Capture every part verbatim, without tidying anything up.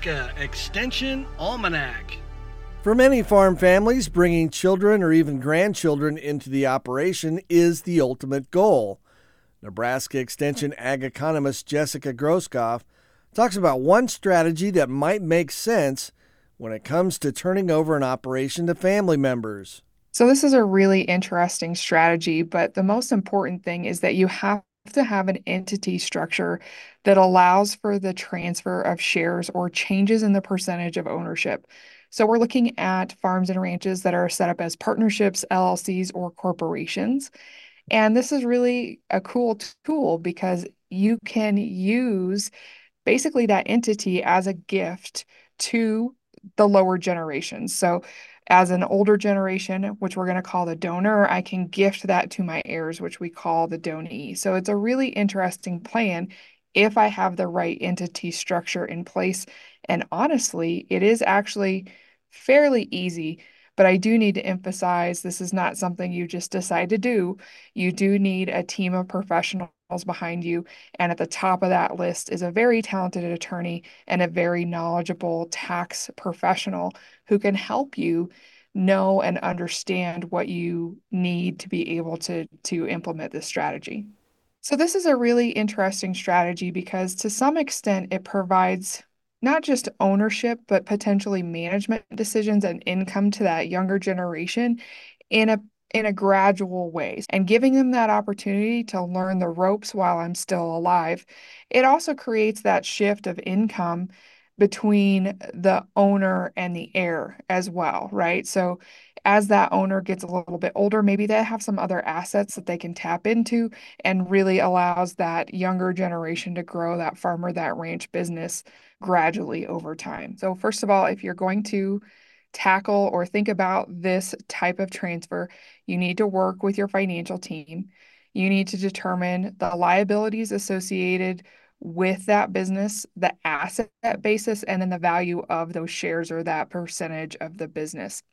Nebraska Extension Almanac. For many farm families, bringing children or even grandchildren into the operation is the ultimate goal. Nebraska Extension ag economist Jessica Groskopf talks about one strategy that might make sense when it comes to turning over an operation to family members. So this is a really interesting strategy, but the most important thing is that you have to have an entity structure that allows for the transfer of shares or changes in the percentage of ownership. So we're looking at farms and ranches that are set up as partnerships, L L Cs, or corporations. And this is really a cool tool because you can use basically that entity as a gift to the lower generations. So as an older generation, which we're going to call the donor, I can gift that to my heirs, which we call the donee. So it's a really interesting plan if I have the right entity structure in place. And honestly, it is actually fairly easy, but I do need to emphasize this is not something you just decide to do. You do need a team of professionals behind you. And at the top of that list is a very talented attorney and a very knowledgeable tax professional who can help you know and understand what you need to be able to, to implement this strategy. So this is a really interesting strategy because to some extent it provides not just ownership, but potentially management decisions and income to that younger generation in a in a gradual way, and giving them that opportunity to learn the ropes while I'm still alive. It also creates that shift of income between the owner and the heir as well, right? So as that owner gets a little bit older, maybe they have some other assets that they can tap into and really allows that younger generation to grow that farmer, that ranch business gradually over time. So first of all, if you're going to tackle or think about this type of transfer, you need to work with your financial team. You need to determine the liabilities associated with that business, the asset basis, and then the value of those shares or that percentage of the business.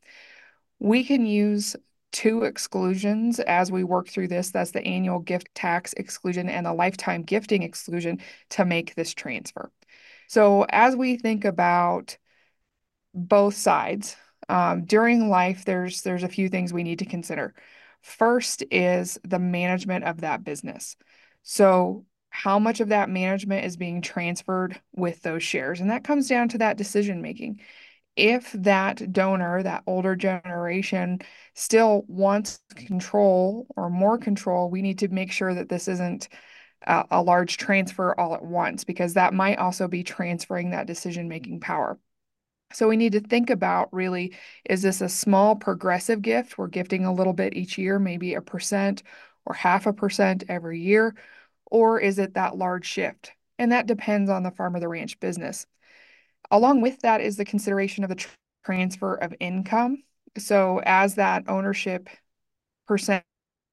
We can use two exclusions as we work through this. That's the annual gift tax exclusion and the lifetime gifting exclusion to make this transfer. So as we think about both sides, um, during life, there's there's a few things we need to consider. First is the management of that business. So how much of that management is being transferred with those shares? And that comes down to that decision making. If that donor, that older generation, still wants control or more control, we need to make sure that this isn't a, a large transfer all at once, because that might also be transferring that decision-making power. So we need to think about really, is this a small progressive gift? We're gifting a little bit each year, maybe a percent or half a percent every year, or is it that large shift? And that depends on the farm or the ranch business. Along with that is the consideration of the tr- transfer of income. So as that ownership percentage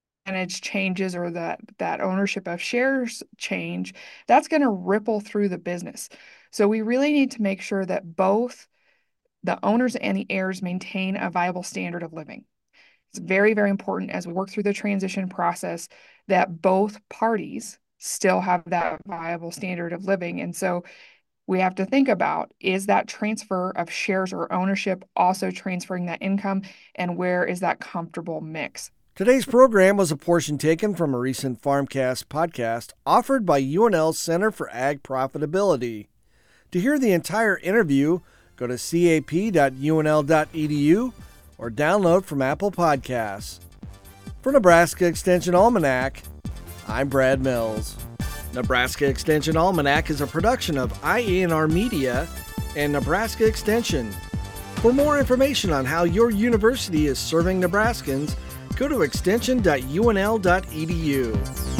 changes or that, that ownership of shares change, that's going to ripple through the business. So we really need to make sure that both the owners and the heirs maintain a viable standard of living. It's very, very important as we work through the transition process that both parties still have that viable standard of living. And so we have to think about, is that transfer of shares or ownership also transferring that income, and where is that comfortable mix? Today's program was a portion taken from a recent Farmcast podcast offered by U N L's Center for Ag Profitability. To hear the entire interview, go to c a p dot u n l dot e d u or download from Apple Podcasts. For Nebraska Extension Almanac, I'm Brad Mills. Nebraska Extension Almanac is a production of I A N R Media and Nebraska Extension. For more information on how your university is serving Nebraskans, go to extension dot u n l dot e d u.